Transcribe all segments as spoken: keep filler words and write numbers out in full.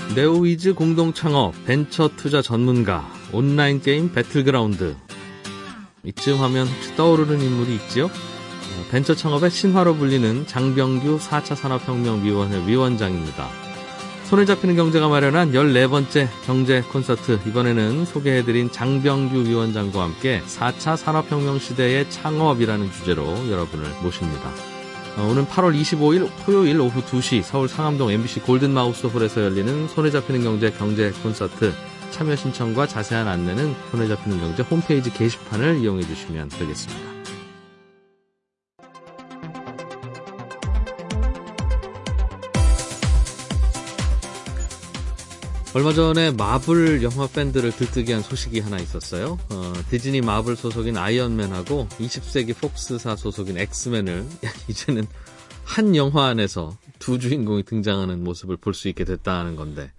네오위즈 공동창업, 벤처 투자 전문가, 온라인 게임 배틀그라운드. 이쯤 하면 혹시 떠오르는 인물이 있죠? 벤처 창업의 신화로 불리는 장병규 사 차 산업혁명위원회 위원장입니다. 손에 잡히는 경제가 마련한 열네 번째 경제 콘서트, 이번에는 소개해드린 장병규 위원장과 함께 사 차 산업혁명 시대의 창업이라는 주제로 여러분을 모십니다. 오늘 팔월 이십오일 토요일 오후 두 시 서울 상암동 엠비씨 골든마우스 홀에서 열리는 손에 잡히는 경제 경제 콘서트, 참여 신청과 자세한 안내는 손에 잡히는 경제 홈페이지 게시판을 이용해 주시면 되겠습니다. 얼마 전에 마블 영화 팬들을 들뜨게 한 소식이 하나 있었어요. 어, 디즈니 마블 소속인 아이언맨하고 이십 세기 폭스사 소속인 엑스맨을 이제는 한 영화 안에서 두 주인공이 등장하는 모습을 볼 수 있게 됐다는 건데,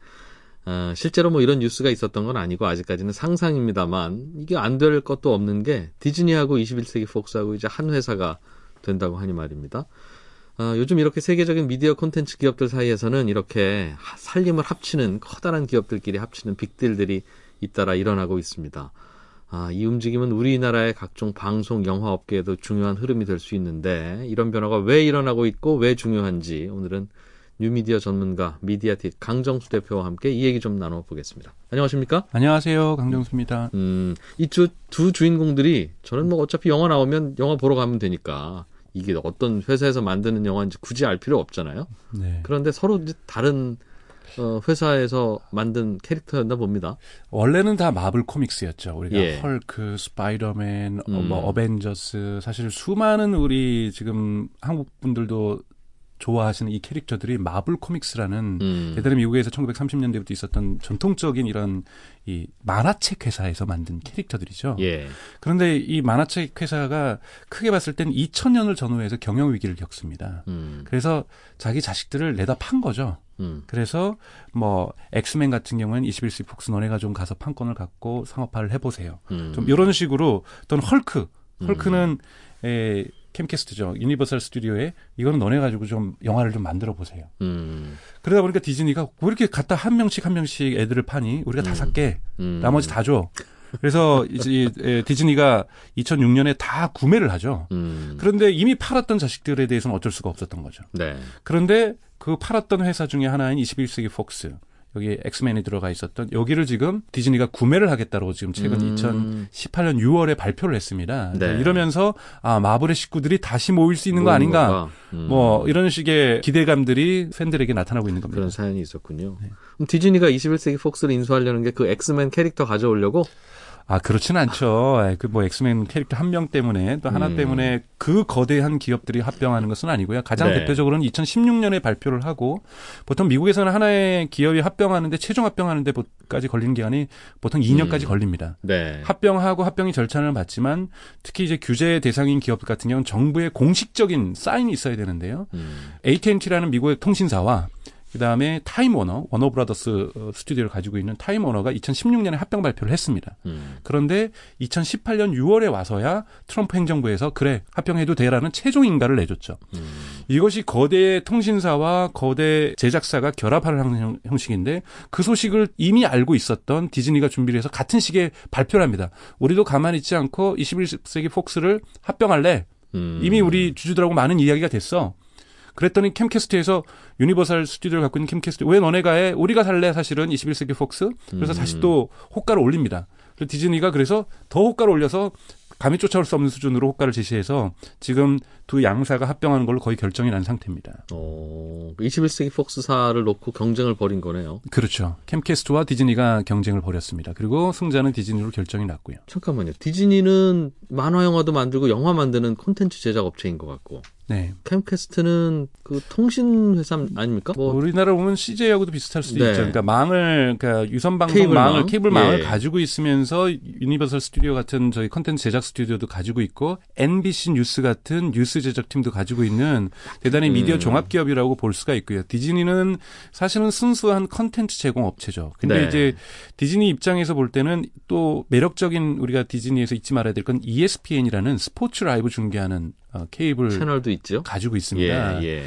어, 실제로 뭐 이런 뉴스가 있었던 건 아니고 아직까지는 상상입니다만, 이게 안 될 것도 없는 게 디즈니하고 이십일 세기 폭스하고 이제 한 회사가 된다고 하니 말입니다. 어, 요즘 이렇게 세계적인 미디어 콘텐츠 기업들 사이에서는 이렇게 살림을 합치는 커다란 기업들끼리 합치는 빅딜들이 잇따라 일어나고 있습니다. 아, 이 움직임은 우리나라의 각종 방송, 영화 업계에도 중요한 흐름이 될 수 있는데, 이런 변화가 왜 일어나고 있고 왜 중요한지 오늘은 뉴미디어 전문가 미디아틱 강정수 대표와 함께 이 얘기 좀 나눠보겠습니다. 안녕하십니까? 안녕하세요. 강정수입니다. 음, 이 두, 두 주인공들이 저는 뭐 어차피 영화 나오면 영화 보러 가면 되니까 이게 어떤 회사에서 만드는 영화인지 굳이 알 필요 없잖아요. 네. 그런데 서로 이제 다른 어, 회사에서 만든 캐릭터였나 봅니다. 원래는 다 마블 코믹스였죠. 우리가 예. 헐크, 스파이더맨, 음. 어, 뭐 어벤져스, 사실 수많은 우리 지금 한국 분들도 좋아하시는 이 캐릭터들이 마블 코믹스라는 음. 예전에 미국에서 천구백삼십 년대부터 있었던 전통적인 이런 이 만화책 회사에서 만든 캐릭터들이죠. 예. 그런데 이 만화책 회사가 크게 봤을 땐 이천 년을 전후해서 경영 위기를 겪습니다. 음. 그래서 자기 자식들을 내다 판 거죠. 음. 그래서 뭐 엑스맨 같은 경우는 이십일 세기 폭스 너네가 좀 가서 판권을 갖고 상업화를 해보세요. 음. 좀 이런 식으로 또는 헐크, 헐크는 음. 에, 캠캐스트죠. 유니버설 스튜디오에 이거는 너네 가지고 좀 영화를 좀 만들어 보세요. 음. 그러다 보니까 디즈니가 왜 이렇게 갖다 한 명씩 한 명씩 애들을 파니? 우리가 다 음. 살게. 음. 나머지 다 줘. 그래서 이제 디즈니가 이천육 년에 다 구매를 하죠. 음. 그런데 이미 팔았던 자식들에 대해서는 어쩔 수가 없었던 거죠. 네. 그런데 그 팔았던 회사 중에 하나인 이십일 세기 폭스, 여기 엑스맨이 들어가 있었던 여기를 지금 디즈니가 구매를 하겠다고 지금 최근 음. 이천십팔 년 유월에 발표를 했습니다. 네. 이러면서 아 마블의 식구들이 다시 모일 수 있는 거 아닌가? 음. 뭐 이런 식의 기대감들이 팬들에게 나타나고 있는 겁니다. 그런 사연이 있었군요. 네. 그럼 디즈니가 이십일 세기 폭스를 인수하려는 게 그 엑스맨 캐릭터 가져오려고? 아, 그렇진 않죠. 그 뭐 엑스맨 캐릭터 한 명 때문에 또 하나 음. 때문에 그 거대한 기업들이 합병하는 것은 아니고요. 가장 네. 대표적으로는 이천십육 년에 발표를 하고, 보통 미국에서는 하나의 기업이 합병하는데 최종 합병하는 데까지 걸리는 기간이 보통 이 년까지 음. 걸립니다. 네. 합병하고 합병이 절차를 받지만 특히 이제 규제 대상인 기업들 같은 경우는 정부의 공식적인 사인이 있어야 되는데요. 음. 에이티앤티라는 미국의 통신사와 그다음에 타임워너, 워너브라더스 스튜디오를 가지고 있는 타임워너가 이천십육 년에 합병 발표를 했습니다. 음. 그런데 이천십팔 년 유월에 와서야 트럼프 행정부에서 그래 합병해도 돼라는 최종 인가를 내줬죠. 음. 이것이 거대 통신사와 거대 제작사가 결합하는 형식인데, 그 소식을 이미 알고 있었던 디즈니가 준비를 해서 같은 시기에 발표를 합니다. 우리도 가만히 있지 않고 이십일 세기 폭스를 합병할래. 음. 이미 우리 주주들하고 많은 이야기가 됐어. 그랬더니 캠캐스트에서 유니버설 스튜디오를 갖고 있는 캠캐스트, 왜 너네가 해? 우리가 살래 사실은 이십일 세기 폭스. 그래서 음. 다시 또 호가를 올립니다. 그래서 디즈니가 그래서 더 호가를 올려서 감히 쫓아올 수 없는 수준으로 호가를 제시해서 지금 두 양사가 합병하는 걸로 거의 결정이 난 상태입니다. 오, 이십일 세기 폭스사를 놓고 경쟁을 벌인 거네요. 그렇죠. 캠캐스트와 디즈니가 경쟁을 벌였습니다. 그리고 승자는 디즈니로 결정이 났고요. 잠깐만요. 디즈니는 만화 영화도 만들고 영화 만드는 콘텐츠 제작 업체인 것 같고, 네. 캠캐스트는 그 통신 회사 아닙니까? 뭐 우리나라 보면 씨제이하고도 비슷할 수도 네. 있죠. 그러니까 망을, 그러니까 유선 방송 망을, 케이블망을 예. 가지고 있으면서 유니버설 스튜디오 같은 저희 콘텐츠 제작 스튜디오도 가지고 있고, 엠비씨 뉴스 같은 뉴스 제작팀도 가지고 있는 대단히 미디어 음. 종합 기업이라고 볼 수가 있고요. 디즈니는 사실은 순수한 콘텐츠 제공 업체죠. 근데 네. 이제 디즈니 입장에서 볼 때는 또 매력적인, 우리가 디즈니에서 잊지 말아야 될 건 이에스피엔이라는 스포츠 라이브 중계하는 어, 케이블 채널도 있죠. 가지고 있습니다. 예, 예.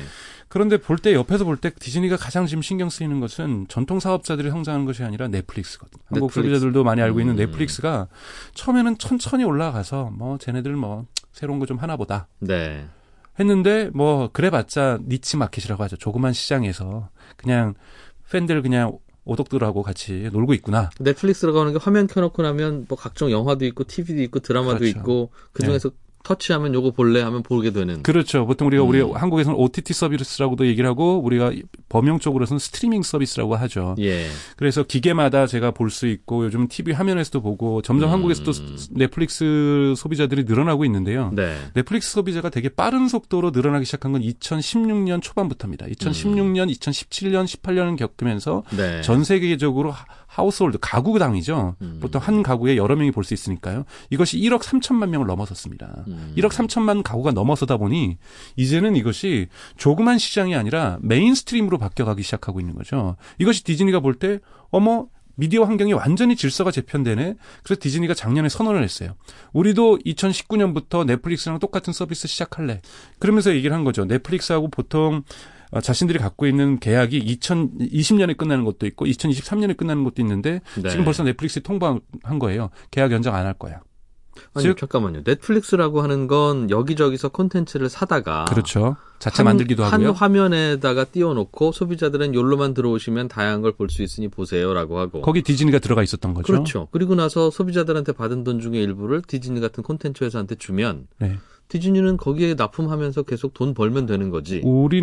그런데 볼 때 옆에서 볼 때 디즈니가 가장 지금 신경 쓰이는 것은 전통 사업자들이 성장하는 것이 아니라 넷플릭스거든. 한국 넷플릭스. 소비자들도 많이 알고 있는 음. 넷플릭스가 처음에는 천천히 올라가서 뭐 쟤네들 뭐 새로운 거 좀 하나 보다. 네. 했는데 뭐 그래봤자 니치 마켓이라고 하죠. 조그만 시장에서 그냥 팬들 그냥 오덕들하고 같이 놀고 있구나. 넷플릭스라고 하는 게 화면 켜놓고 나면 뭐 각종 영화도 있고 티비도 있고 드라마도 그렇죠. 있고 그중에서 네. 터치하면 요거 볼래 하면 보게 되는. 그렇죠. 보통 우리가 음. 우리 한국에서는 오티티 서비스라고도 얘기를 하고 우리가 범용적으로서는 스트리밍 서비스라고 하죠. 예. 그래서 기계마다 제가 볼 수 있고 요즘 티비 화면에서도 보고 점점 음. 한국에서도 넷플릭스 소비자들이 늘어나고 있는데요. 네. 넷플릭스 소비자가 되게 빠른 속도로 늘어나기 시작한 건 이천십육 년 초반부터입니다. 이천십육 년, 음. 이천십칠 년, 십팔 년을 겪으면서 네. 전 세계적으로 하우스홀드, 가구당이죠. 음. 보통 한 가구에 여러 명이 볼 수 있으니까요. 이것이 일억 삼천만 명을 넘어섰습니다. 음. 일억 삼천만 가구가 넘어서다 보니 이제는 이것이 조그만 시장이 아니라 메인스트림으로 바뀌어가기 시작하고 있는 거죠. 이것이 디즈니가 볼 때 어머 미디어 환경이 완전히 질서가 재편되네. 그래서 디즈니가 작년에 선언을 했어요. 우리도 이천십구 년부터 넷플릭스랑 똑같은 서비스 시작할래. 그러면서 얘기를 한 거죠. 넷플릭스하고 보통 자신들이 갖고 있는 계약이 이천이십 년에 끝나는 것도 있고 이천이십삼 년에 끝나는 것도 있는데 네. 지금 벌써 넷플릭스에 통보한 거예요. 계약 연장 안 할 거야. 아니 즉, 잠깐만요. 넷플릭스라고 하는 건 여기저기서 콘텐츠를 사다가 그렇죠. 자체 한, 만들기도 하고요. 한 화면에다가 띄워놓고 소비자들은 요로만 들어오시면 다양한 걸 볼 수 있으니 보세요라고 하고 거기 디즈니가 들어가 있었던 거죠. 그렇죠. 그리고 나서 소비자들한테 받은 돈 중에 일부를 디즈니 같은 콘텐츠 회사한테 주면 네. 디즈니는 거기에 납품하면서 계속 돈 벌면 되는 거지.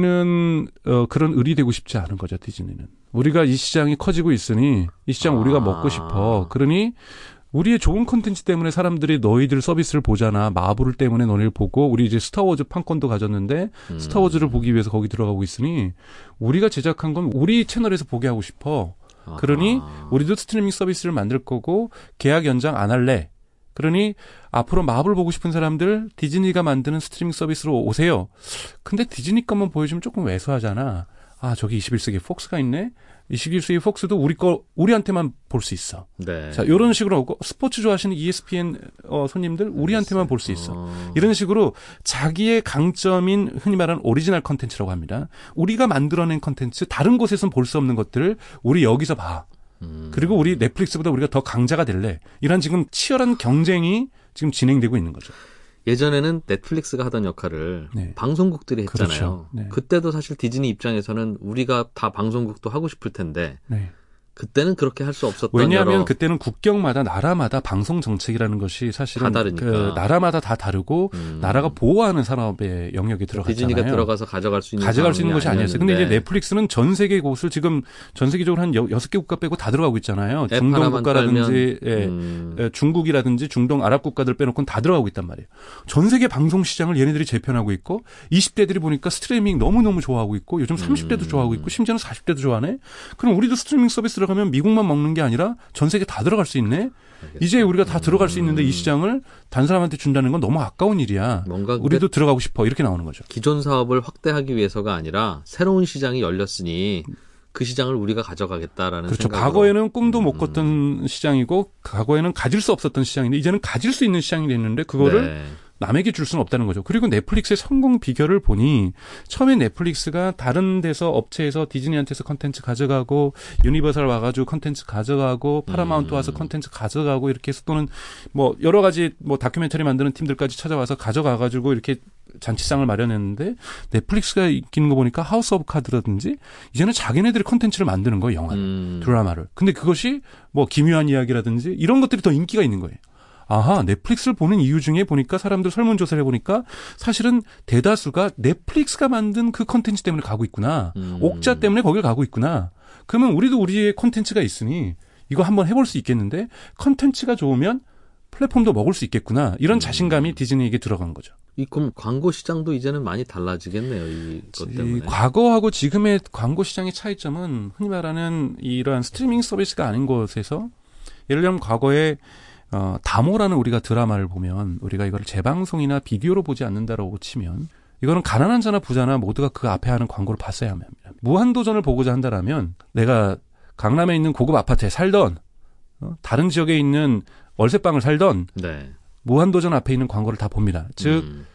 우리는 어, 그런 을이 되고 싶지 않은 거죠. 디즈니는. 우리가 이 시장이 커지고 있으니 이 시장 아. 우리가 먹고 싶어. 그러니 우리의 좋은 콘텐츠 때문에 사람들이 너희들 서비스를 보잖아. 마블 때문에 너희를 보고 우리 이제 스타워즈 판권도 가졌는데 음. 스타워즈를 보기 위해서 거기 들어가고 있으니 우리가 제작한 건 우리 채널에서 보게 하고 싶어. 아하. 그러니 우리도 스트리밍 서비스를 만들 거고 계약 연장 안 할래. 그러니 앞으로 마블 보고 싶은 사람들 디즈니가 만드는 스트리밍 서비스로 오세요. 근데 디즈니 것만 보여주면 조금 왜소하잖아. 아 저기 이십일 세기 폭스가 있네. 이십일 세기 폭스도 우리 거 우리한테만 볼 수 있어. 네. 자 이런 식으로 하고 스포츠 좋아하시는 이에스피엔 어, 손님들 우리한테만 볼 수 있어. 어. 이런 식으로 자기의 강점인 흔히 말하는 오리지널 컨텐츠라고 합니다. 우리가 만들어낸 컨텐츠 다른 곳에서는 볼 수 없는 것들을 우리 여기서 봐. 음. 그리고 우리 넷플릭스보다 우리가 더 강자가 될래. 이런 지금 치열한 경쟁이 지금 진행되고 있는 거죠. 예전에는 넷플릭스가 하던 역할을 네. 방송국들이 했잖아요. 그렇죠. 네. 그때도 사실 디즈니 입장에서는 우리가 다 방송국도 하고 싶을 텐데 네. 그때는 그렇게 할 수 없었던 왜냐하면 여러... 그때는 국경마다 나라마다 방송 정책이라는 것이 사실은 다 다르니까. 그 나라마다 다 다르고 음. 나라가 보호하는 산업의 영역에 들어갔잖아요. 디즈니가 들어가서 가져갈 수 있는 가져갈 수 있는 것이 아니었어요. 근데 이제 넷플릭스는 전 세계 곳을 지금 전 세계적으로 한 여섯 개 국가 빼고 다 들어가고 있잖아요. 중동 국가라든지 예, 음. 예, 중국이라든지 중동 아랍 국가들 빼놓고는 다 들어가고 있단 말이에요. 전 세계 방송 시장을 얘네들이 재편하고 있고 이십 대들이 보니까 스트리밍 너무너무 좋아하고 있고 요즘 삼십 대도 음. 좋아하고 있고 심지어는 사십 대도 좋아하네. 그럼 우리도 스트리밍 서비스 들어가면 미국만 먹는 게 아니라 전 세계 다 들어갈 수 있네. 알겠습니다. 이제 우리가 다 들어갈 수 있는데 이 시장을 단 사람한테 준다는 건 너무 아까운 일이야. 뭔가 우리도 들어가고 싶어. 이렇게 나오는 거죠. 기존 사업을 확대하기 위해서가 아니라 새로운 시장이 열렸으니 그 시장을 우리가 가져가겠다라는 그렇죠. 생각으로. 과거에는 꿈도 못 꿨던 음. 시장이고 과거에는 가질 수 없었던 시장인데 이제는 가질 수 있는 시장이 됐는데 그거를 네. 남에게 줄 수는 없다는 거죠. 그리고 넷플릭스의 성공 비결을 보니 처음에 넷플릭스가 다른 데서 업체에서 디즈니한테서 컨텐츠 가져가고 유니버설 와가지고 컨텐츠 가져가고 파라마운트 와서 컨텐츠 가져가고 이렇게 해서 또는 뭐 여러 가지 뭐 다큐멘터리 만드는 팀들까지 찾아와서 가져가가지고 이렇게 잔치상을 마련했는데 넷플릭스가 이기는 거 보니까 하우스 오브 카드라든지 이제는 자기네들이 컨텐츠를 만드는 거예요. 영화를, 음. 드라마를. 근데 그것이 뭐 기묘한 이야기라든지 이런 것들이 더 인기가 있는 거예요. 아하, 넷플릭스를 보는 이유 중에 보니까 사람들 설문조사를 해보니까 사실은 대다수가 넷플릭스가 만든 그 컨텐츠 때문에 가고 있구나. 음. 옥자 때문에 거길 가고 있구나. 그러면 우리도 우리의 컨텐츠가 있으니 이거 한번 해볼 수 있겠는데 컨텐츠가 좋으면 플랫폼도 먹을 수 있겠구나. 이런 음. 자신감이 디즈니에게 들어간 거죠. 이 그럼 광고 시장도 이제는 많이 달라지겠네요. 이것 때문에. 이 과거하고 지금의 광고 시장의 차이점은 흔히 말하는 이러한 스트리밍 서비스가 아닌 곳에서 예를 들면 과거에 어, 다모라는 우리가 드라마를 보면 우리가 이걸 재방송이나 비디오로 보지 않는다라고 치면 이거는 가난한 자나 부자나 모두가 그 앞에 하는 광고를 봤어야 합니다. 무한도전을 보고자 한다라면 내가 강남에 있는 고급 아파트에 살던 어, 다른 지역에 있는 월세방을 살던 네. 무한도전 앞에 있는 광고를 다 봅니다. 즉 음.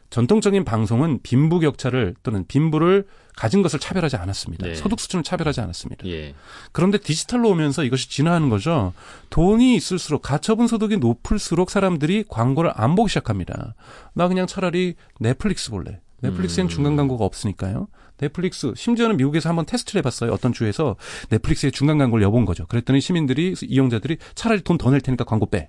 전통적인 방송은 빈부격차를 또는 빈부를 가진 것을 차별하지 않았습니다. 네. 소득 수준을 차별하지 않았습니다. 예. 그런데 디지털로 오면서 이것이 진화하는 거죠. 돈이 있을수록 가처분 소득이 높을수록 사람들이 광고를 안 보기 시작합니다. 나 그냥 차라리 넷플릭스 볼래. 넷플릭스엔 음. 중간 광고가 없으니까요. 넷플릭스, 심지어는 미국에서 한번 테스트를 해봤어요. 어떤 주에서 넷플릭스에 중간 광고를 여본 거죠. 그랬더니 시민들이, 이용자들이 차라리 돈 더 낼 테니까 광고 빼.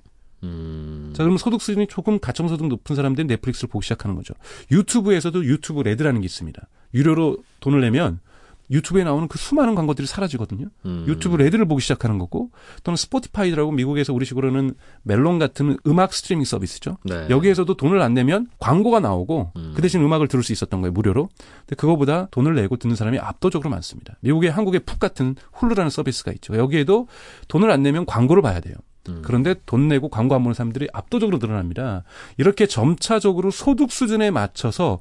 음. 자, 그러면 소득 수준이 조금 가처분소득 높은 사람들이 넷플릭스를 보기 시작하는 거죠. 유튜브에서도 유튜브 레드라는 게 있습니다. 유료로 돈을 내면 유튜브에 나오는 그 수많은 광고들이 사라지거든요. 음. 유튜브 레드를 보기 시작하는 거고, 또는 스포티파이라고 미국에서 우리식으로는 멜론 같은 음악 스트리밍 서비스죠. 네. 여기에서도 돈을 안 내면 광고가 나오고 음. 그 대신 음악을 들을 수 있었던 거예요. 무료로. 근데 그거보다 돈을 내고 듣는 사람이 압도적으로 많습니다. 미국의 한국의 푹 같은 훌루라는 서비스가 있죠. 여기에도 돈을 안 내면 광고를 봐야 돼요. 음. 그런데 돈 내고 광고 안 보는 사람들이 압도적으로 늘어납니다. 이렇게 점차적으로 소득 수준에 맞춰서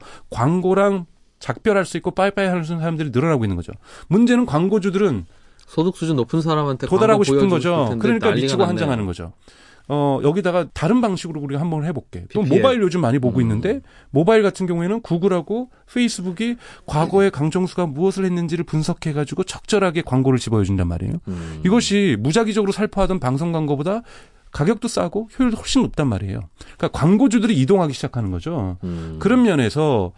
광고랑 작별할 수 있고 빠이빠이 하는 사람들이 늘어나고 있는 거죠. 문제는 광고주들은 소득 수준 높은 사람한테 도달하고 싶은 거죠. 그러니까 미치고 한장하는 거죠. 어, 여기다가 다른 방식으로 우리가 한번 해볼게. 또 모바일 요즘 많이 보고 음. 있는데, 모바일 같은 경우에는 구글하고 페이스북이 과거에 강정수가 무엇을 했는지를 분석해가지고 적절하게 광고를 집어준단 말이에요. 음. 이것이 무작위적으로 살포하던 방송 광고보다 가격도 싸고 효율도 훨씬 높단 말이에요. 그러니까 광고주들이 이동하기 시작하는 거죠. 음. 그런 면에서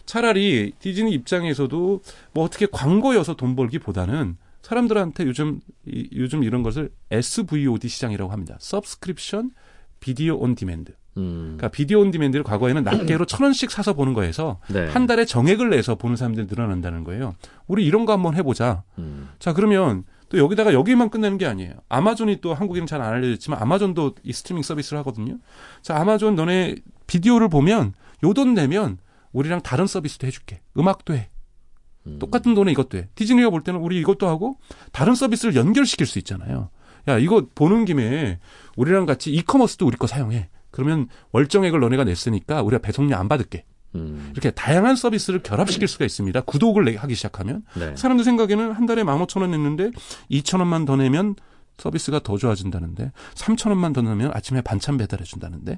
차라리 디즈니 입장에서도 뭐 어떻게 광고여서 돈 벌기보다는 사람들한테 요즘 이, 요즘 이런 것을 에스브이오디 시장이라고 합니다. Subscription Video on Demand. 음. 그러니까 비디오 온 디맨드를 과거에는 낱개로 천 원씩 사서 보는 거에서 네. 한 달에 정액을 내서 보는 사람들이 늘어난다는 거예요. 우리 이런 거 한번 해보자. 음. 자, 그러면 또 여기다가 여기만 끝내는 게 아니에요. 아마존이 또 한국에는 잘 안 알려졌지만 아마존도 이 스트리밍 서비스를 하거든요. 자, 아마존 너네 비디오를 보면 요 돈 내면 우리랑 다른 서비스도 해줄게. 음악도 해. 음. 똑같은 돈에 이것도 해. 디즈니가 볼 때는 우리 이것도 하고 다른 서비스를 연결시킬 수 있잖아요. 야, 이거 보는 김에 우리랑 같이 이커머스도 우리 거 사용해. 그러면 월정액을 너네가 냈으니까 우리가 배송료 안 받을게. 음. 이렇게 다양한 서비스를 결합시킬 수가 있습니다. 구독을 하기 시작하면. 네. 사람들 생각에는 한 달에 만 오천 원 냈는데 이천 원만 더 내면 서비스가 더 좋아진다는데, 삼천 원만 더 내면 아침에 반찬 배달해 준다는데,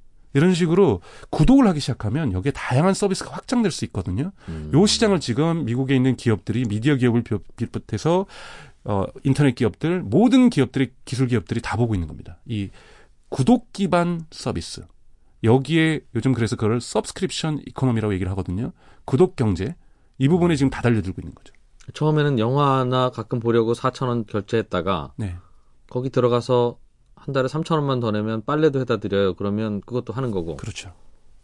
이런 식으로 구독을 하기 시작하면 여기에 다양한 서비스가 확장될 수 있거든요. 음. 이 시장을 지금 미국에 있는 기업들이, 미디어 기업을 비롯해서 어, 인터넷 기업들, 모든 기업들이, 기술 기업들이 다 보고 있는 겁니다. 이 구독 기반 서비스. 여기에 요즘 그래서 그걸 서브스크립션 이코노미라고 얘기를 하거든요. 구독 경제. 이 부분에 지금 다 달려들고 있는 거죠. 처음에는 영화나 가끔 보려고 사천 원 결제했다가 네. 거기 들어가서 한 달에 삼천 원만 더 내면 빨래도 해다 드려요. 그러면 그것도 하는 거고. 그렇죠.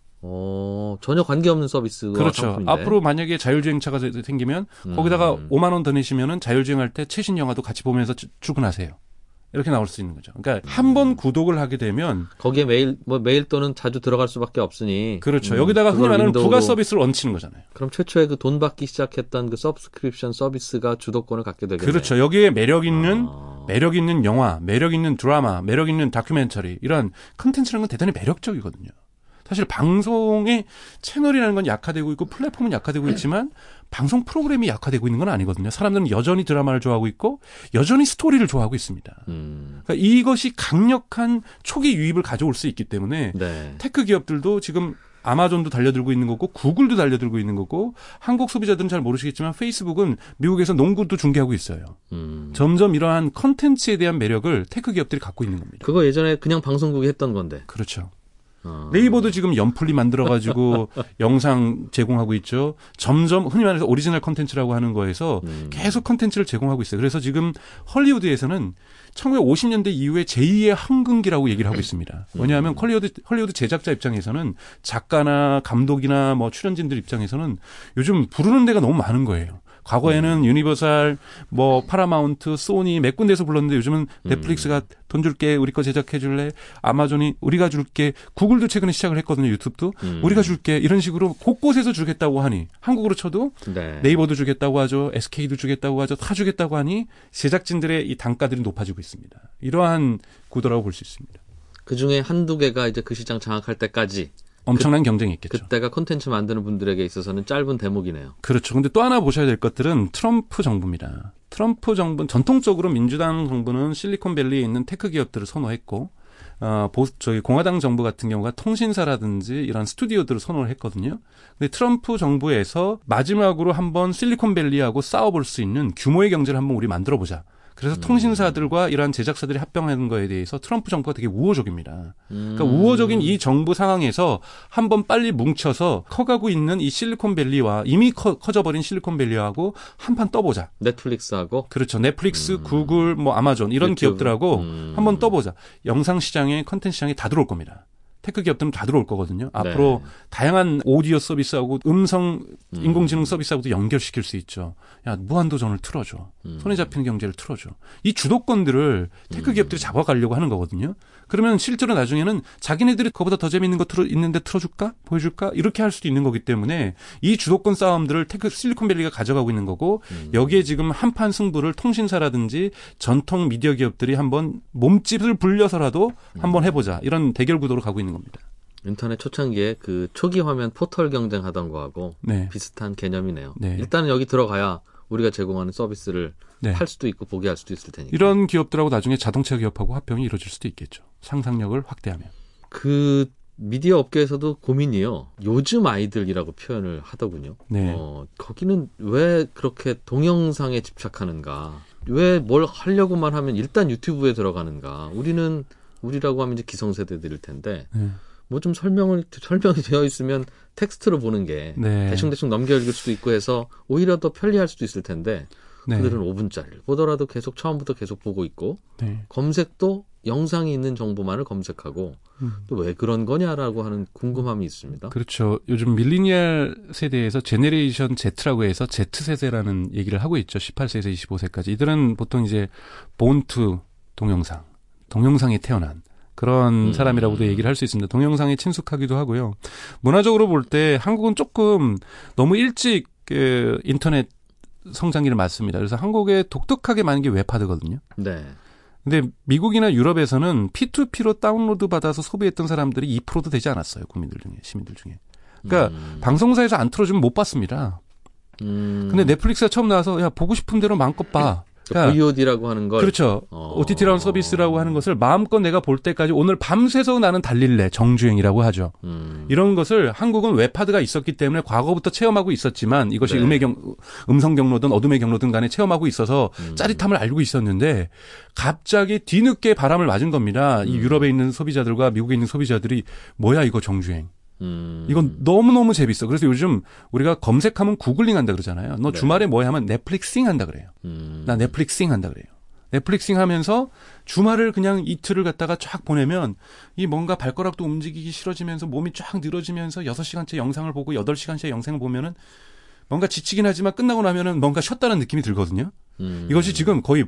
어, 전혀 관계없는 서비스가 그렇죠. 상품인데. 앞으로 만약에 자율주행차가 생기면 음. 거기다가 오만 원 더 내시면은 자율주행할 때 최신 영화도 같이 보면서 출근하세요. 이렇게 나올 수 있는 거죠. 그러니까 음. 한 번 구독을 하게 되면 거기에 매일 뭐 매일 또는 자주 들어갈 수밖에 없으니 그렇죠. 음, 여기다가 흔히 말하는 부가 서비스를 얹히는 거잖아요. 그럼 최초에 그 돈 받기 시작했던 그 서브스크립션 서비스가 주도권을 갖게 되겠네요. 그렇죠. 여기에 매력 있는 아. 매력 있는 영화, 매력 있는 드라마, 매력 있는 다큐멘터리, 이런 컨텐츠라는 건 대단히 매력적이거든요. 사실 방송의 채널이라는 건 약화되고 있고 플랫폼은 약화되고 있지만 방송 프로그램이 약화되고 있는 건 아니거든요. 사람들은 여전히 드라마를 좋아하고 있고 여전히 스토리를 좋아하고 있습니다. 음. 그러니까 이것이 강력한 초기 유입을 가져올 수 있기 때문에 네. 테크 기업들도 지금 아마존도 달려들고 있는 거고 구글도 달려들고 있는 거고, 한국 소비자들은 잘 모르시겠지만 페이스북은 미국에서 농구도 중계하고 있어요. 음. 점점 이러한 컨텐츠에 대한 매력을 테크 기업들이 갖고 있는 겁니다. 그거 예전에 그냥 방송국이 했던 건데. 그렇죠. 어. 네이버도 지금 연플리 만들어가지고 영상 제공하고 있죠. 점점 흔히 말해서 오리지널 컨텐츠라고 하는 거에서 음. 계속 컨텐츠를 제공하고 있어요. 그래서 지금 헐리우드에서는 천구백오십 년대 이후에 제이의 황금기라고 얘기를 하고 있습니다. 왜냐하면 음. 헐리우드, 헐리우드 제작자 입장에서는 작가나 감독이나 뭐 출연진들 입장에서는 요즘 부르는 데가 너무 많은 거예요. 과거에는 음. 유니버설, 뭐 파라마운트, 소니 몇 군데에서 불렀는데 요즘은 넷플릭스가 음. 돈 줄게, 우리 거 제작해 줄래? 아마존이 우리가 줄게. 구글도 최근에 시작을 했거든요. 유튜브도. 음. 우리가 줄게. 이런 식으로 곳곳에서 주겠다고 하니, 한국으로 쳐도 네. 네이버도 주겠다고 하죠. 에스케이도 주겠다고 하죠. 다 주겠다고 하니 제작진들의 이 단가들이 높아지고 있습니다. 이러한 구도라고 볼 수 있습니다. 그중에 한두 개가 이제 그 시장 장악할 때까지 엄청난 그, 경쟁이 있겠죠. 그때가 콘텐츠 만드는 분들에게 있어서는 짧은 대목이네요. 그렇죠. 근데 또 하나 보셔야 될 것들은 트럼프 정부입니다. 트럼프 정부는 전통적으로 민주당 정부는 실리콘밸리에 있는 테크 기업들을 선호했고, 어, 보, 저기 공화당 정부 같은 경우가 통신사라든지 이런 스튜디오들을 선호를 했거든요. 근데 트럼프 정부에서 마지막으로 한번 실리콘밸리하고 싸워볼 수 있는 규모의 경제를 한번 우리 만들어보자. 그래서 음. 통신사들과 이러한 제작사들이 합병하는 거에 대해서 트럼프 정부가 되게 우호적입니다. 음. 그러니까 우호적인 이 정부 상황에서 한번 빨리 뭉쳐서 커가고 있는 이 실리콘밸리와 이미 커, 커져버린 실리콘밸리하고 한판 떠보자. 넷플릭스하고? 그렇죠. 넷플릭스, 음. 구글, 뭐 아마존 이런 유튜브. 기업들하고 음. 한번 떠보자. 영상 시장에 컨텐츠 시장에 다 들어올 겁니다. 테크 기업들은 다 들어올 거거든요. 앞으로 네. 다양한 오디오 서비스하고 음성 음. 인공지능 서비스하고도 연결시킬 수 있죠. 야, 무한도전을 틀어줘. 음. 손에 잡히는 경제를 틀어줘. 이 주도권들을 테크 기업들이 잡아가려고 하는 거거든요. 그러면 실제로 나중에는 자기네들이 그거보다 더 재미있는 거 틀어, 있는데 틀어줄까? 보여줄까? 이렇게 할 수도 있는 거기 때문에 이 주도권 싸움들을 테크 실리콘밸리가 가져가고 있는 거고 음. 여기에 지금 한판 승부를 통신사라든지 전통 미디어 기업들이 한번 몸집을 불려서라도 음. 한번 해보자. 이런 대결 구도로 가고 있는 겁니다. 인터넷 초창기에 그 초기 화면 포털 경쟁하던 거하고 네. 비슷한 개념이네요. 네. 일단은 여기 들어가야 우리가 제공하는 서비스를 네. 팔 수도 있고 보게 할 수도 있을 테니까. 이런 기업들하고 나중에 자동차 기업하고 합병이 이루어질 수도 있겠죠. 상상력을 확대하면. 그 미디어 업계에서도 고민이요. 요즘 아이들이라고 표현을 하더군요. 네. 어, 거기는 왜 그렇게 동영상에 집착하는가. 왜 뭘 하려고만 하면 일단 유튜브에 들어가는가. 우리는 우리라고 하면 이제 기성세대들일 텐데 네. 뭐 좀 설명을 설명이 되어 있으면 텍스트로 보는 게 네. 대충대충 넘겨 읽을 수도 있고 해서 오히려 더 편리할 수도 있을 텐데 네. 그들은 오 분짜리를 보더라도 계속 처음부터 계속 보고 있고 네. 검색도 영상이 있는 정보만을 검색하고 음. 또 왜 그런 거냐라고 하는 궁금함이 있습니다. 그렇죠. 요즘 밀리니얼 세대에서 제네레이션 Z라고 해서 Z세대라는 얘기를 하고 있죠. 십팔 세에서 이십오 세까지. 이들은 보통 이제 본투 동영상, 동영상에 태어난 그런 음. 사람이라고도 얘기를 할 수 있습니다. 동영상에 친숙하기도 하고요. 문화적으로 볼 때 한국은 조금 너무 일찍 그 인터넷 성장기를 맞습니다. 그래서 한국에 독특하게 많은 게 웹하드거든요. 네. 근데 미국이나 유럽에서는 피투피로 다운로드 받아서 소비했던 사람들이 이 퍼센트도 되지 않았어요. 국민들 중에, 시민들 중에. 그러니까 음. 방송사에서 안 틀어주면 못 봤습니다. 음. 근데 넷플릭스가 처음 나와서 야 보고 싶은 대로 마음껏 봐. 그러니까 브이오디라고 하는 걸. 그렇죠. 어. 오티티라는 서비스라고 하는 것을 마음껏 내가 볼 때까지 오늘 밤새서 나는 달릴래. 정주행이라고 하죠. 음. 이런 것을 한국은 웹하드가 있었기 때문에 과거부터 체험하고 있었지만 이것이 네. 음의 경, 음성 경로든 어둠의 경로든 간에 체험하고 있어서 음. 짜릿함을 알고 있었는데 갑자기 뒤늦게 바람을 맞은 겁니다. 음. 이 유럽에 있는 소비자들과 미국에 있는 소비자들이 뭐야 이거 정주행. 음. 이건 너무너무 재밌어. 그래서 요즘 우리가 검색하면 구글링 한다 그러잖아요. 너 네. 주말에 뭐 해 하면 넷플릭싱 한다 그래요. 음. 나 넷플릭싱 한다 그래요. 넷플릭싱 하면서 주말을 그냥 이틀을 갖다가 쫙 보내면 이 뭔가 발가락도 움직이기 싫어지면서 몸이 쫙 늘어지면서 여섯 시간째 영상을 보고 여덟 시간째 영상을 보면은 뭔가 지치긴 하지만 끝나고 나면은 뭔가 쉬었다는 느낌이 들거든요. 음. 이것이 지금 거의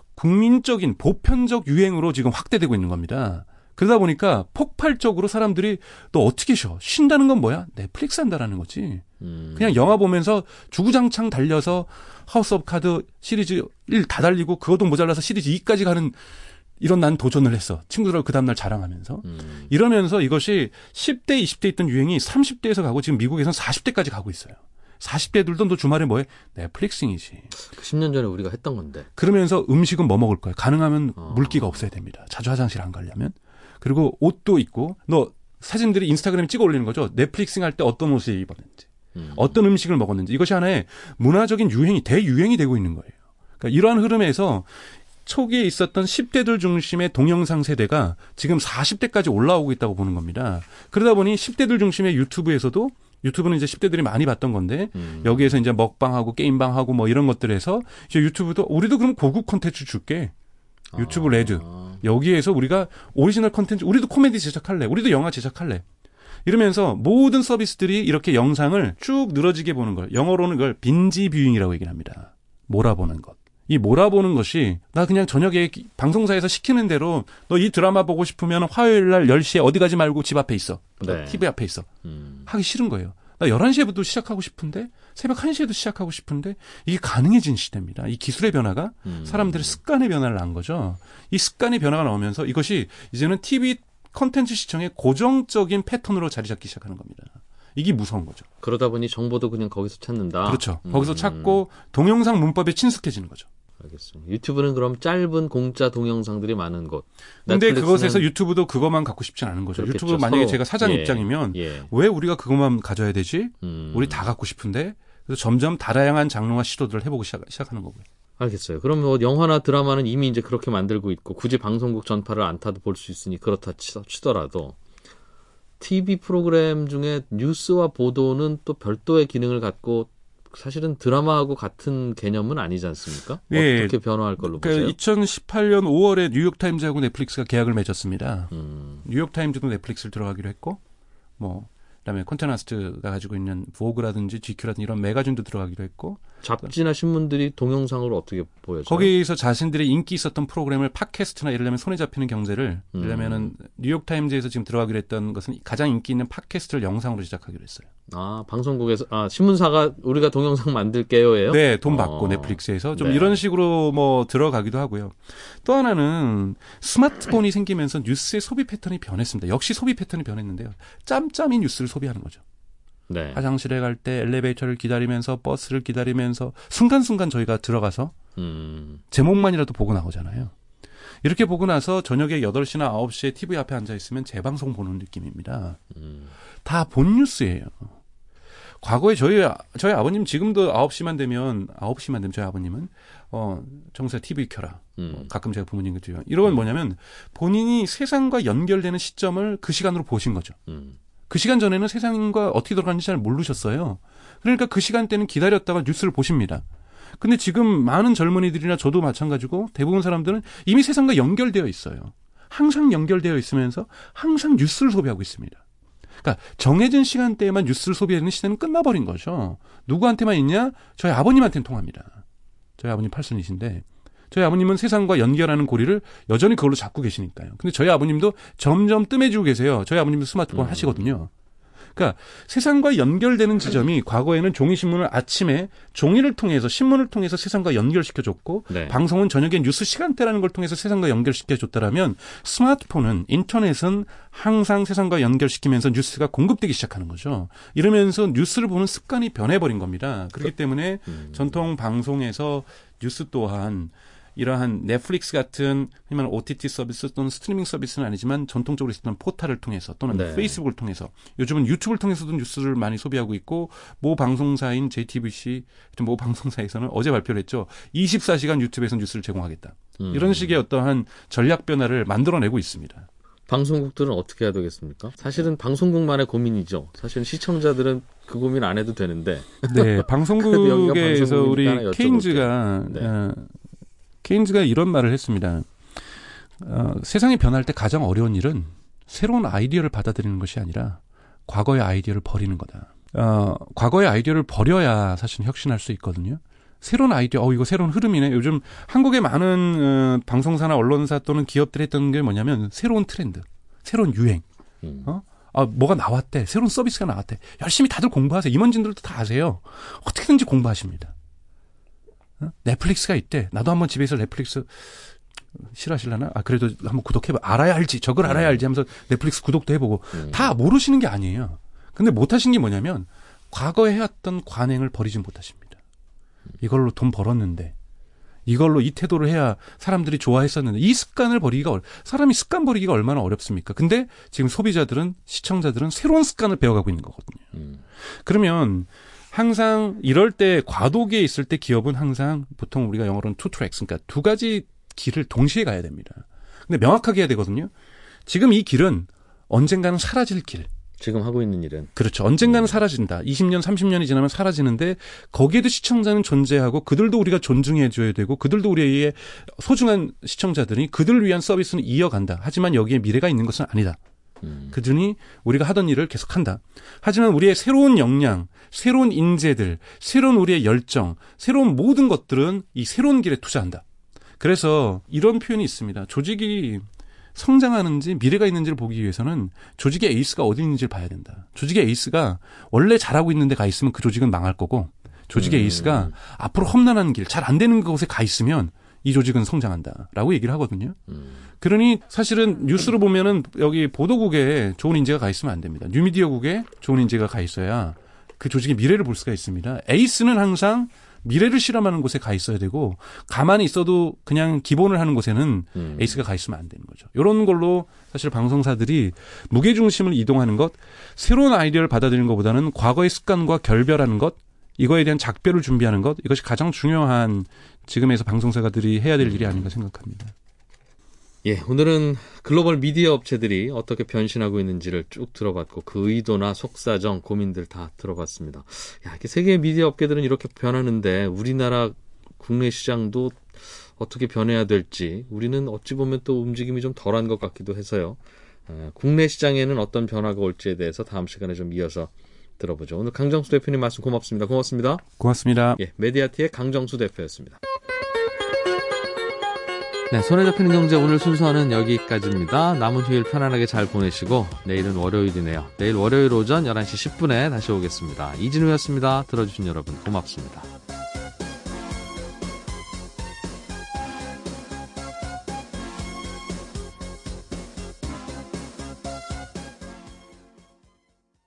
국민적인 보편적 유행으로 지금 확대되고 있는 겁니다. 그러다 보니까 폭발적으로 사람들이 너 어떻게 쉬어? 쉰다는 건 뭐야? 넷플릭스 한다라는 거지. 음. 그냥 영화 보면서 주구장창 달려서 하우스 오브 카드 시리즈 일 다 달리고 그것도 모자라서 시리즈 이까지 가는 이런 난 도전을 했어. 친구들하고 그 다음날 자랑하면서. 음. 이러면서 이것이 십 대, 이십 대 있던 유행이 삼십 대에서 가고 지금 미국에서는 사십 대까지 가고 있어요. 사십 대들도 너 주말에 뭐해? 넷플릭싱이지. 십 년 전에 우리가 했던 건데. 그러면서 음식은 뭐 먹을 거야? 가능하면 어. 물기가 없어야 됩니다. 자주 화장실 안 가려면. 그리고 옷도 있고 너 사진들이 인스타그램에 찍어 올리는 거죠. 넷플릭싱 할 때 어떤 옷을 입었는지. 음. 어떤 음식을 먹었는지. 이것이 하나의 문화적인 유행이 대유행이 되고 있는 거예요. 그러니까 이러한 흐름에서 초기에 있었던 십 대들 중심의 동영상 세대가 지금 사십 대까지 올라오고 있다고 보는 겁니다. 그러다 보니 십 대들 중심의 유튜브에서도 유튜브는 이제 십 대들이 많이 봤던 건데 음. 여기에서 이제 먹방하고 게임방하고 뭐 이런 것들에서 이제 유튜브도 우리도 그럼 고급 콘텐츠 줄게. 유튜브 레드. 여기에서 우리가 오리지널 컨텐츠, 우리도 코미디 제작할래. 우리도 영화 제작할래. 이러면서 모든 서비스들이 이렇게 영상을 쭉 늘어지게 보는 걸. 영어로는 그걸 빈지 뷰잉이라고 얘기를 합니다. 몰아보는 것. 이 몰아보는 것이 나 그냥 저녁에 방송사에서 시키는 대로 너 이 드라마 보고 싶으면 화요일 날 열 시에 어디 가지 말고 집 앞에 있어. 네. 티비 앞에 있어. 음. 하기 싫은 거예요. 나 열한 시에부터 시작하고 싶은데 새벽 한 시에도 시작하고 싶은데 이게 가능해진 시대입니다. 이 기술의 변화가 음. 사람들의 습관의 변화를 낳은 거죠. 이 습관의 변화가 나오면서 이것이 이제는 티비 콘텐츠 시청의 고정적인 패턴으로 자리 잡기 시작하는 겁니다. 이게 무서운 거죠. 그러다 보니 정보도 그냥 거기서 찾는다. 그렇죠. 음. 거기서 찾고 동영상 문법에 친숙해지는 거죠. 알겠습니다. 유튜브는 그럼 짧은 공짜 동영상들이 많은 곳. 근데 그것에서 유튜브도 그것만 갖고 싶진 않은 거죠. 그렇겠죠. 유튜브 만약에 서로, 제가 사장 예, 입장이면 예. 왜 우리가 그것만 가져야 되지? 음. 우리 다 갖고 싶은데. 그래서 점점 다양한 장르와 시도들을 해보고 시작, 시작하는 거고요. 알겠어요. 그럼 뭐 영화나 드라마는 이미 이제 그렇게 만들고 있고 굳이 방송국 전파를 안 타도 볼 수 있으니 그렇다 치더라도 티비 프로그램 중에 뉴스와 보도는 또 별도의 기능을 갖고 사실은 드라마하고 같은 개념은 아니지 않습니까? 네. 어떻게 변화할 걸로 보세요? 그러니까 이천십팔 년 오월에 뉴욕타임즈하고 넷플릭스가 계약을 맺었습니다. 음. 뉴욕타임즈도 넷플릭스를 들어가기로 했고 뭐 그다음에 콘테나스트가 가지고 있는 보그라든지 지큐라든지 이런 매거진도 들어가기로 했고 잡지나 신문들이 동영상으로 어떻게 보여줘요? 거기서 자신들의 인기 있었던 프로그램을 팟캐스트나 예를 들면 손에 잡히는 경제를 음. 예를 들면 뉴욕타임즈에서 지금 들어가기로 했던 것은 가장 인기 있는 팟캐스트를 영상으로 시작하기로 했어요. 아 방송국에서 아 신문사가 우리가 동영상 만들게요예요? 네, 돈 받고 어. 넷플릭스에서 좀 네. 이런 식으로 뭐 들어가기도 하고요. 또 하나는 스마트폰이 생기면서 뉴스의 소비 패턴이 변했습니다. 역시 소비 패턴이 변했는데요. 짬짬이 뉴스를 소비하는 거죠. 네. 화장실에 갈 때 엘리베이터를 기다리면서 버스를 기다리면서 순간순간 저희가 들어가서 음. 제목만이라도 보고 나오잖아요. 이렇게 보고 나서 저녁에 여덟 시나 아홉 시에 티비 앞에 앉아있으면 재방송 보는 느낌입니다. 음. 다 본 뉴스예요. 과거에 저희, 저희 아버님 지금도 아홉 시만 되면, 아홉 시만 되면 저희 아버님은, 어, 정수야 티비 켜라. 음. 어, 가끔 제가 부모님 그죠. 이런 건 뭐냐면 본인이 세상과 연결되는 시점을 그 시간으로 보신 거죠. 음. 그 시간 전에는 세상과 어떻게 돌아가는지 잘 모르셨어요. 그러니까 그 시간대는 기다렸다가 뉴스를 보십니다. 근데 지금 많은 젊은이들이나 저도 마찬가지고 대부분 사람들은 이미 세상과 연결되어 있어요. 항상 연결되어 있으면서 항상 뉴스를 소비하고 있습니다. 그러니까 정해진 시간대에만 뉴스를 소비하는 시대는 끝나버린 거죠. 누구한테만 있냐? 저희 아버님한테는 통합니다. 저희 아버님 팔순이신데 저희 아버님은 세상과 연결하는 고리를 여전히 그걸로 잡고 계시니까요. 근데 저희 아버님도 점점 뜸해지고 계세요. 저희 아버님도 스마트폰 음. 하시거든요. 그러니까 세상과 연결되는 지점이 과거에는 종이신문을 아침에 종이를 통해서 신문을 통해서 세상과 연결시켜줬고 네. 방송은 저녁에 뉴스 시간대라는 걸 통해서 세상과 연결시켜줬다라면 스마트폰은 인터넷은 항상 세상과 연결시키면서 뉴스가 공급되기 시작하는 거죠. 이러면서 뉴스를 보는 습관이 변해버린 겁니다. 그렇기 때문에 음. 전통 방송에서 뉴스 또한 이러한 넷플릭스 같은 하지만 오티티 서비스 또는 스트리밍 서비스는 아니지만 전통적으로 있었던 포털을 통해서 또는 네. 페이스북을 통해서 요즘은 유튜브를 통해서도 뉴스를 많이 소비하고 있고 모 방송사인 제이티비씨 모 방송사에서는 어제 발표를 했죠. 이십사 시간 유튜브에서 뉴스를 제공하겠다. 음. 이런 식의 어떠한 전략 변화를 만들어내고 있습니다. 방송국들은 어떻게 해야 되겠습니까? 사실은 방송국만의 고민이죠. 사실은 시청자들은 그 고민 안 해도 되는데. 네, 방송국에서 우리 케인즈가 네. 어, 케인즈가 이런 말을 했습니다. 어, 세상이 변할 때 가장 어려운 일은 새로운 아이디어를 받아들이는 것이 아니라 과거의 아이디어를 버리는 거다. 어, 과거의 아이디어를 버려야 사실 혁신할 수 있거든요. 새로운 아이디어, 어, 이거 새로운 흐름이네. 요즘 한국의 많은 어, 방송사나 언론사 또는 기업들이 했던 게 뭐냐면 새로운 트렌드, 새로운 유행. 음. 어? 아, 뭐가 나왔대. 새로운 서비스가 나왔대. 열심히 다들 공부하세요. 임원진들도 다 아세요. 어떻게든지 공부하십니다. 넷플릭스가 있대. 나도 한번 집에서 넷플릭스 싫어하실라나? 아 그래도 한번 구독해봐. 알아야 알지. 저걸 알아야 알지 하면서 넷플릭스 구독도 해보고 음. 다 모르시는 게 아니에요. 근데 못하신 게 뭐냐면 과거에 해왔던 관행을 버리지 못하십니다. 이걸로 돈 벌었는데 이걸로 이 태도를 해야 사람들이 좋아했었는데 이 습관을 버리기가 어려 사람이 습관 버리기가 얼마나 어렵습니까? 근데 지금 소비자들은 시청자들은 새로운 습관을 배워가고 있는 거거든요. 음. 그러면 항상 이럴 때 과도기에 있을 때 기업은 항상 보통 우리가 영어로는 two tracks 그러니까 두 가지 길을 동시에 가야 됩니다. 근데 명확하게 해야 되거든요. 지금 이 길은 언젠가는 사라질 길. 지금 하고 있는 일은. 그렇죠. 언젠가는 음. 사라진다. 이십 년, 삼십 년이 지나면 사라지는데 거기에도 시청자는 존재하고 그들도 우리가 존중해 줘야 되고 그들도 우리의 소중한 시청자들이 그들을 위한 서비스는 이어간다. 하지만 여기에 미래가 있는 것은 아니다. 음. 그들이 우리가 하던 일을 계속한다. 하지만 우리의 새로운 역량, 새로운 인재들, 새로운 우리의 열정, 새로운 모든 것들은 이 새로운 길에 투자한다. 그래서 이런 표현이 있습니다. 조직이 성장하는지 미래가 있는지를 보기 위해서는 조직의 에이스가 어디 있는지를 봐야 된다. 조직의 에이스가 원래 잘하고 있는 데 가 있으면 그 조직은 망할 거고 조직의 음. 에이스가 앞으로 험난한 길, 잘 안 되는 곳에 가 있으면 이 조직은 성장한다라고 얘기를 하거든요. 음. 그러니 사실은 뉴스로 보면은 여기 보도국에 좋은 인재가 가 있으면 안 됩니다. 뉴미디어국에 좋은 인재가 가 있어야 그 조직의 미래를 볼 수가 있습니다. 에이스는 항상 미래를 실험하는 곳에 가 있어야 되고 가만히 있어도 그냥 기본을 하는 곳에는 음. 에이스가 가 있으면 안 되는 거죠. 이런 걸로 사실 방송사들이 무게중심을 이동하는 것, 새로운 아이디어를 받아들이는 것보다는 과거의 습관과 결별하는 것, 이거에 대한 작별을 준비하는 것, 이것이 가장 중요한 지금에서 방송사들이 해야 될 일이 아닌가 생각합니다. 예, 오늘은 글로벌 미디어 업체들이 어떻게 변신하고 있는지를 쭉 들어봤고 그 의도나 속사정, 고민들 다 들어봤습니다. 야, 이렇게 세계 미디어 업계들은 이렇게 변하는데 우리나라 국내 시장도 어떻게 변해야 될지 우리는 어찌 보면 또 움직임이 좀 덜한 것 같기도 해서요. 아, 국내 시장에는 어떤 변화가 올지에 대해서 다음 시간에 좀 이어서 들어보죠. 오늘 강정수 대표님 말씀 고맙습니다. 고맙습니다. 고맙습니다. 예, 메디아티의 강정수 대표였습니다. 네, 손에 잡히는 경제 오늘 순서는 여기까지입니다. 남은 휴일 편안하게 잘 보내시고 내일은 월요일이네요. 내일 월요일 오전 열한 시 십 분에 다시 오겠습니다. 이진우였습니다. 들어주신 여러분 고맙습니다.